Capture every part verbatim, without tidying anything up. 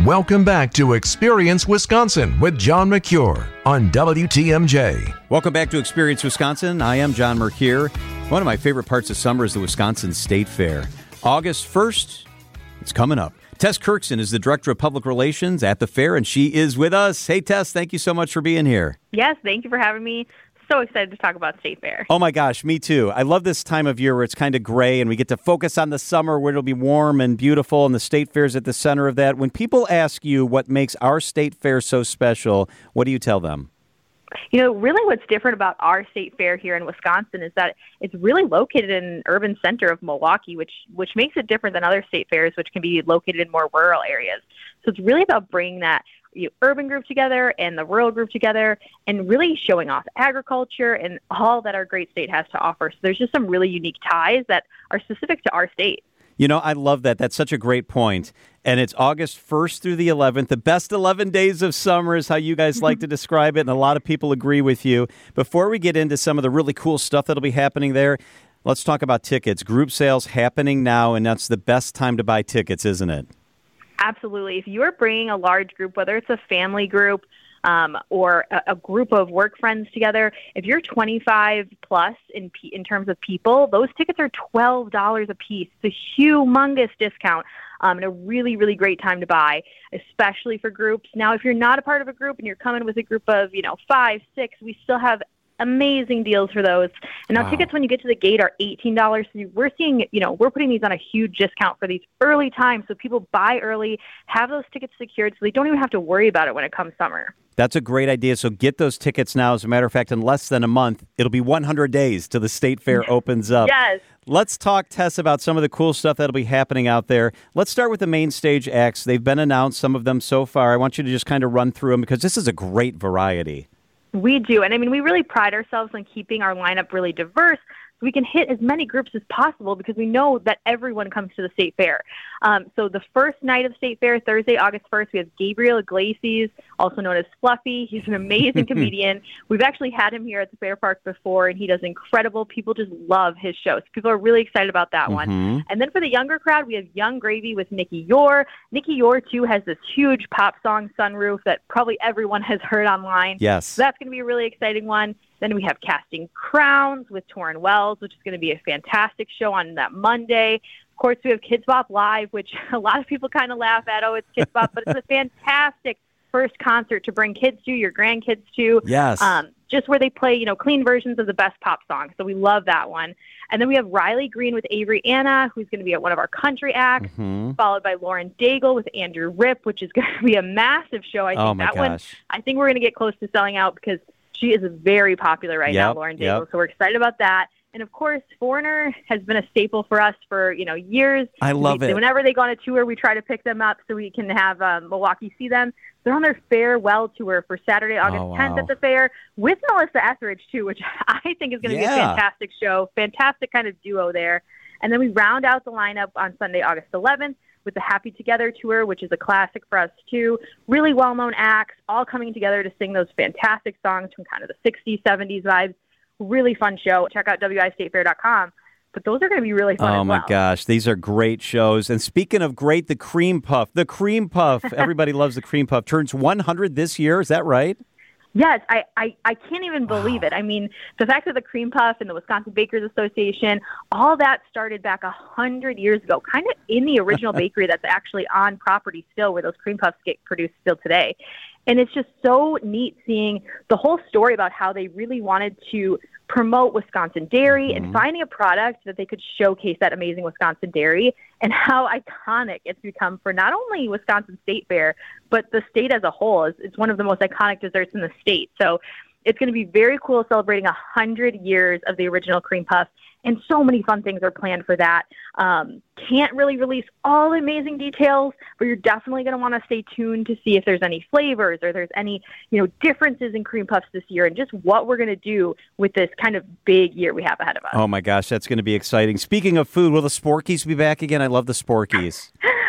Welcome back to Experience Wisconsin with John Mercure on W T M J. Welcome back to Experience Wisconsin. I am John Mercure. One of my favorite parts of summer is the Wisconsin State Fair. August first, it's coming up. Tess Kirkson is the Director of Public Relations at the fair, and she is with us. Hey, Tess, thank you so much for being here. Yes, thank you for having me. So excited to talk about State Fair. Oh my gosh, me too. I love this time of year where it's kind of gray and we get to focus on the summer where it'll be warm and beautiful, and the State Fair is at the center of that. When people ask you what makes our State Fair so special, what do you tell them? You know, really what's different about our State Fair here in Wisconsin is that it's really located in an urban center of Milwaukee, which which makes it different than other state fairs, which can be located in more rural areas. So it's really about bringing that you know, urban group together and the rural group together and really showing off agriculture and all that our great state has to offer. So there's just some really unique ties that are specific to our state. You know, I love that. That's such a great point. And it's August first through the eleventh. The best eleven days of summer is how you guys like to describe it, and a lot of people agree with you. Before we get into some of the really cool stuff that'll be happening there, let's talk about tickets. Group sales happening now, and that's the best time to buy tickets, isn't it? Absolutely. If you are bringing a large group, whether it's a family group um, or a, a group of work friends together, if you're twenty-five plus in p- in terms of people, those tickets are twelve dollars a piece. It's a humongous discount um, and a really, really great time to buy, especially for groups. Now, if you're not a part of a group and you're coming with a group of, you know, five, six, we still have amazing deals for those. And now wow. tickets when you get to the gate are eighteen dollars. So we're seeing, you know, we're putting these on a huge discount for these early times. So people buy early, have those tickets secured so they don't even have to worry about it when it comes summer. That's a great idea. So get those tickets now. As a matter of fact, in less than a month, it'll be one hundred days till the State Fair opens up. Yes. Let's talk, Tess, about some of the cool stuff that'll be happening out there. Let's start with the main stage acts. They've been announced, some of them so far. I want you to just kind of run through them because this is a great variety. We do. And I mean, we really pride ourselves on keeping our lineup really diverse so we can hit as many groups as possible because we know that everyone comes to the State Fair. Um, so the first night of State Fair, Thursday, August first, we have Gabriel Iglesias, also known as Fluffy. He's an amazing comedian. We've actually had him here at the Fair Park before, and he does incredible. People just love his show. So people are really excited about that mm-hmm. one. And then for the younger crowd, we have Young Gravy with Nikki Yore. Nikki Yore, too, has this huge pop song, Sunroof, that probably everyone has heard online. Yes. So that's going to be a really exciting one. Then we have Casting Crowns with Torrin Wells, which is going to be a fantastic show on that Monday. Of course, we have Kids Bop Live, which a lot of people kind of laugh at, oh, it's Kids Bop, but it's a fantastic first concert to bring kids to, your grandkids to. Yes. Um, just where they play, you know, clean versions of the best pop songs. So we love that one. And then we have Riley Green with Avery Anna, who's going to be at one of our country acts, mm-hmm. followed by Lauren Daigle with Andrew Ripp, which is going to be a massive show. I think oh my that gosh. one, I think we're going to get close to selling out because she is very popular right yep, now, Lauren Daigle. Yep. So we're excited about that. And of course, Foreigner has been a staple for us for, you know, years. I love we, it. Whenever they go on a tour, we try to pick them up so we can have um, Milwaukee see them. They're on their farewell tour for Saturday, August oh, wow. tenth at the fair with Melissa Etheridge, too, which I think is going to yeah. be a fantastic show. Fantastic kind of duo there. And then we round out the lineup on Sunday, August eleventh with the Happy Together tour, which is a classic for us, too. Really well-known acts, all coming together to sing those fantastic songs from kind of the sixties, seventies vibes. Really fun show. Check out W I state fair dot com. But those are going to be really fun Oh, as my well. gosh. These are great shows. And speaking of great, the Cream Puff. The Cream Puff. Everybody loves the Cream Puff. Turns one hundred this year. Is that right? Yes, I, I, I can't even believe wow. it. I mean, the fact that the Cream Puff and the Wisconsin Bakers Association, all that started back one hundred years ago, kind of in the original bakery that's actually on property still where those Cream Puffs get produced still today. And it's just so neat seeing the whole story about how they really wanted to promote Wisconsin dairy mm-hmm. and finding a product that they could showcase that amazing Wisconsin dairy and how iconic it's become for not only Wisconsin State Fair, but the state as a whole. It's, it's one of the most iconic desserts in the state. So it's going to be very cool celebrating one hundred years of the original Cream Puff. And so many fun things are planned for that. Um, can't really release all the amazing details, but you're definitely going to want to stay tuned to see if there's any flavors or there's any, you know, differences in Cream Puffs this year and just what we're going to do with this kind of big year we have ahead of us. Oh, my gosh, that's going to be exciting. Speaking of food, will the Sporkies be back again? I love the Sporkies.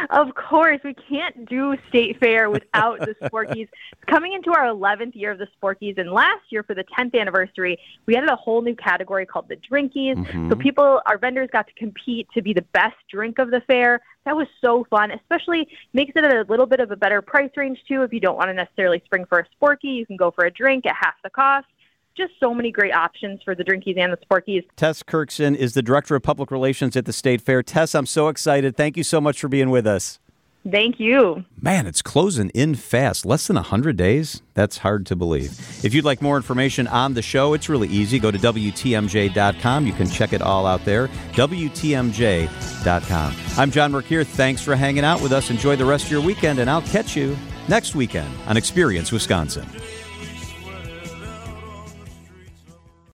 Of course, we can't do State Fair without the Sporkies. It's coming into our eleventh year of the Sporkies, and last year for the tenth anniversary, we added a whole new category called the Drinkies. Mm-hmm. So people, our vendors got to compete to be the best drink of the fair. That was so fun, especially makes it at a little bit of a better price range, too. If you don't want to necessarily spring for a Sporky, you can go for a drink at half the cost. Just so many great options for the Drinkies and the Sporkies. Tess Kirkson is the Director of Public Relations at the State Fair. Tess, I'm so excited. Thank you so much for being with us. Thank you. Man, it's closing in fast. Less than one hundred days? That's hard to believe. If you'd like more information on the show, it's really easy. Go to W T M J dot com. You can check it all out there. W T M J dot com. I'm John Mercure. Thanks for hanging out with us. Enjoy the rest of your weekend, and I'll catch you next weekend on Experience Wisconsin.